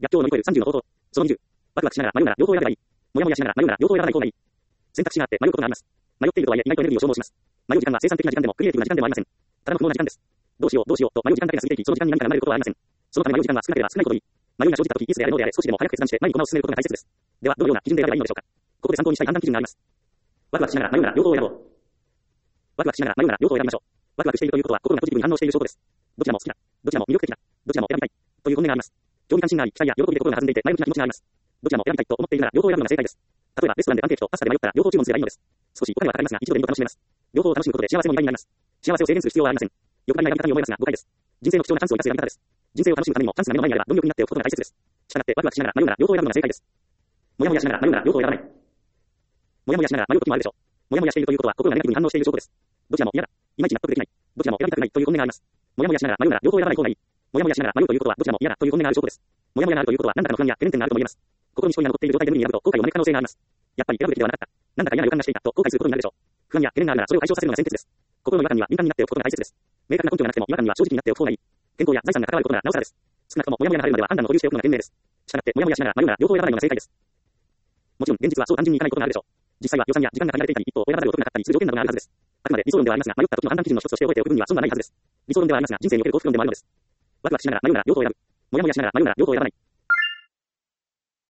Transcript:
逆境を乗り越える30の方法。その20。ワクワクしながら迷うなら両方選べばいい。もやもやしながら迷うなら両方選ばない方がいい。選択肢があって迷うことがあります。迷っているとはいえ意外とエネルギーを消耗します。迷う時間は生産的な時間でもクリエイティブな時間でもありません。ただの不毛な時間です。どうしようと迷う時間だけが過ぎていき、その時間に何かが生まれることはありません。そのため迷う時間が少なければ少ないほどいい。迷いが生じたとき、いつであれのであれ少しでも早く決断して前に駒を進めることが大切です。では、どのような基準で選べばいいのでしょうか。ここで参考にしたい判断基準があります。ワクワクしながら迷うなら両方を選ぼう。ワクワクしながら迷うなら両方を選びましょう。ワクワクしているということは心がポジティブに反応している証拠です。どちらも好きだ。どちらも魅力的だ。どちらも選びたい。という本音があります。興味関心があり、期待や喜びで心が弾んでいて前向きな気持ちがあります。どちらも選びたいと思っているなら両方選ぶのが正解です。例えばレストランでパンケーキとパスタで迷ったら両方注文すればいいのです。少しお金はかかりますが一度でも楽しめます。両方を楽しむことで幸せの2倍になります。幸せを制限する必要はありません。欲張りな選び方に思いますが誤解です。人生の貴重なチャンスを生かす選び方です。人生を楽しむためにもチャンスが目の前にあれば貪欲になっておくことが大切です。したがってワクワクしながら迷うなら両方選ぶのが正解です。もやもやしながら迷うなら両方選ばない。もやもやしながら迷う時もあるでしょう。もやもやしているということは心がネガティブに反応している証拠です。どちらも嫌だ。いまいち納得できない。どちらも選びたくないという本音があります。もやもやしながら迷うなら両方選ばない方がいい。もやもやしながら迷うということはどちらも嫌だという本音がある証拠です。もやもやがあるということは何らかの不安や懸念点があるとも言えます。心に思いが残っている状態で無理に選ぶと後悔を招く可能性があります。やっぱり選ぶべきではなかった。なんだか嫌な予感がしていたと後悔することになるでしょう。不安や懸念があるならそれを解消させるのが先決です。心の違和感には敏感になっておくことが大切です。明確な根拠がなくても違和感には正直になっておく方がいい。健康や財産が関わることならなおさらです。少なくとももやもやが晴れるまでは判断を保留しておくのが賢明です。したがってもやもやしながら迷うなら両方選ばないのが正解です。もちろん現実はそう単純にいかないことがあるでしょう。実際は予算や時間が限られていたり一歩を選ばざるを得なかったりする条件などがあるはずです。あくまで理想論ではありますが迷った時の判断基準の一つとして覚えておく分には損はないはずです。理想論ではありますが人生における幸福論でもあるのです。ワクワクしながら迷うなら両方選ぶ。もやもやしながら迷うなら両方選ばない。